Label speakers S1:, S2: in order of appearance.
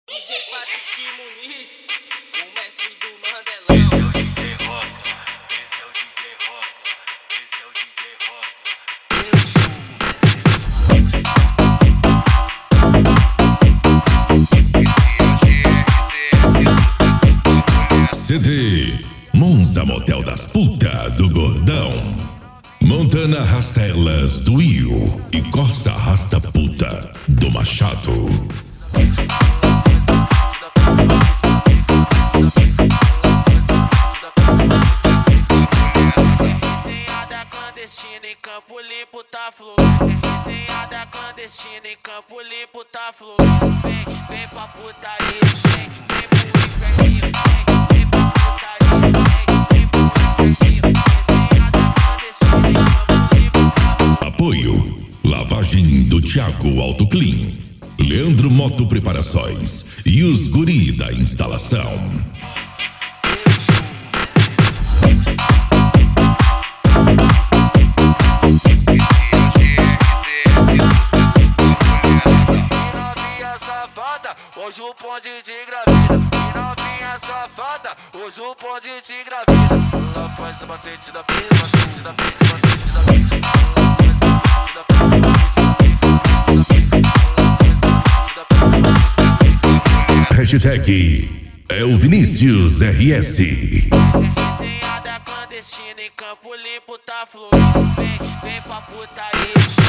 S1: DJ Patrick Muniz, o mestre do Mandelão.
S2: Esse é o DJ Roca, esse é o DJ Roca, esse é o DJ Roca.
S3: CD Monza Motel das Puta do Gordão, Montana Rastelas do Io e Corsa Rasta Puta do Machado.
S2: Resenhada clandestina em Campo Limpo tá fluindo. Resenhada clandestina em Campo Limpo tá fluindo. Vem pra putaria, vem pro inferninho, vem pra putaria, vem pro inferninho. Resenhada clandestina em Campo Limpo tá fluindo.
S3: Apoio Lavagem do Thiago Auto Clean, Leandro Moto Preparações e os guri da instalação.
S4: Hoje o bonde te gravida, e novinha safada, hoje o bonde te gravida. Ela faz o macete da vida, macete da vida, macete da vida. Ela faz o macete da vida, macete da vida, macete da vida. Ela faz o macete da vida, macete da vida.
S3: Hashtag é o Vinícius RS.
S2: Resenhada clandestina em Campo Limpo tá fluindo. Vem pra putaria.